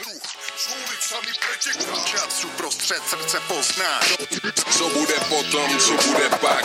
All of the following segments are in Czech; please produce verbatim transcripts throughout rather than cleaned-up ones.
kruh, s ulicami preteká. Čas uprostřed srdce poznáš. Co bude potom, co bude pak?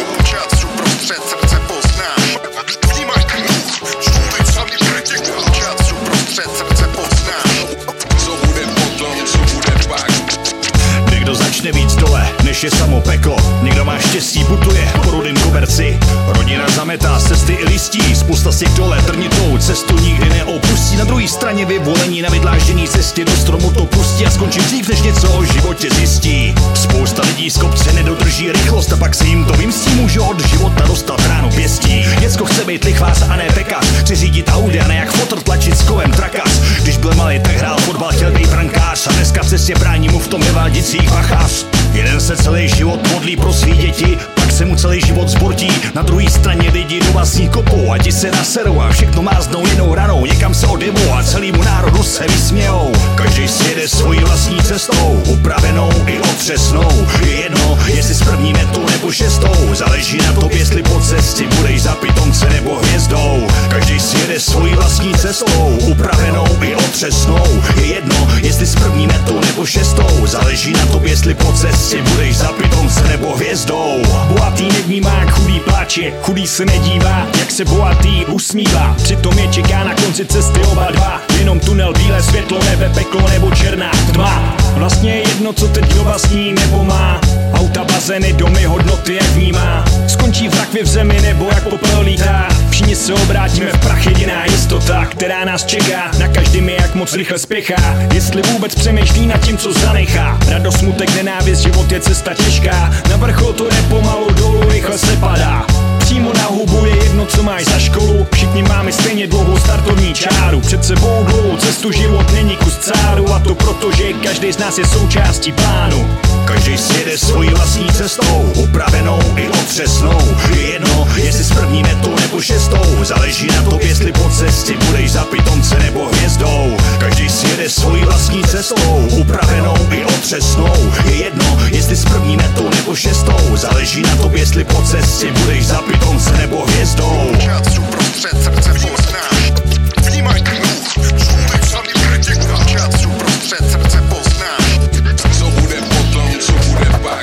Čas uprostřed srdce poznáš. Vnímaj kruh, s ulicami preteká. Čas uprostřed srdce poznáš. Co bude potom, co bude pak? Někdo začne víc dole, než je samo peklo. Někdo má štěstí, putuje po rudým koberci. Rodina zametá cesty i listí. Spousta z těch dole trnitou cestu nikdy neopustí. Na druhé straně vyvolení na vydlážděný cestě do stromu to pustí a skončí dřív, než něco o životě zjistí. Spousta lidí z kopce nedodrží rychlost a pak se jim to vymstí. Můžou od života dostat ránu pěstí. Děcko chce být lichvář a ne pekař. Chce řídit Audi a ne jak fotr tlačit s kovem trakař. Když byl malý, tak hrál fotbal, chtěl být brankář. A dneska v cestě brání mu v tom neváděcích vachář. Jeden se celý život modlí pro svý děti, pak se mu celý život zbortí. Na druhé straně lidi do vlastní kopou a ti se naserou a všechno máznou jinou ranou. Někam se odjevou a celýmu národu se vysmějou. Každý si jede svojí vlastní cestou, upravenou i otřesnou. Je jedno, jestli s první metou nebo šestou. Záleží na tobě, jestli po cestě budeš za pitomce nebo hvězdou. Každý si jede svojí vlastní cestou, upravenou i otřesnou. Je jedno, jestli s první metou nebo šestou. Záleží na tobě, jestli po cestě budeš za pitomce nebo hvězdou. Bohatý nevnímá, chudý pláče, chudý se nedívá, jak se bohatý usmívá. Přitom je čeká na konci cesty oba dva. Jenom tunel, bílé světlo, nebe, peklo nebo černá tma. Vlastně je jedno, co teď kdo vlastní nebo má. Auta, bazény, domy, hodnoty, jak vnímá. Skončí v rakvi v zemi nebo jak popel lítá. Všichni se obrátíme v prach, jediná jistota, která nás čeká. Na každým je, jak moc rychle spěchá. Jestli vůbec přemýšlí nad tím, co zanechá. Radost, smutek, nenávist, život je cesta těžká. Na vrchol to jde pomalu, dolů rychle se padá. Přímo na hubu je jedno, co máš za školu. Všichni máme stejně dlouhou startovní čáru. Před sebou dlouhou cestu, život není kus cáru. A to proto, že každý z nás je součástí plánu. Každý si jede svojí vlastní cestou, upravenou i otřesnou. Je jedno, jestli s první metou nebo šestou. Záleží na tobě, jestli po cestě budeš za pitomce nebo hvězdou. Každý si jede svojí vlastní cestou, upravenou i otřesnou. Je jedno, jestli s první metou nebo šestou. Záleží na tobě, jestli po cestě budeš za pitomce nebo hvězdou. Čas uprostřed srdce poznáš. Vnímaj kruh, s ulicami preteká. Čas uprostřed srdce poznáš. Co bude potom, co bude pak?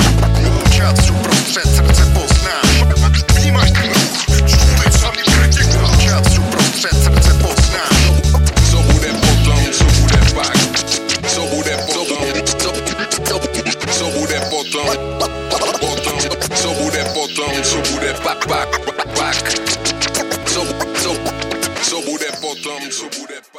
Čas uprostřed srdce poznáš. Vnímaj kruh, s ulicami preteká. Čas uprostřed srdce poznáš. Co bude potom, co bude pak? Co bude potom, co, co, co bude potom? Potom, co bude potom, co bude pak, pak, pak? Co, co, co bude potom, co bude pak?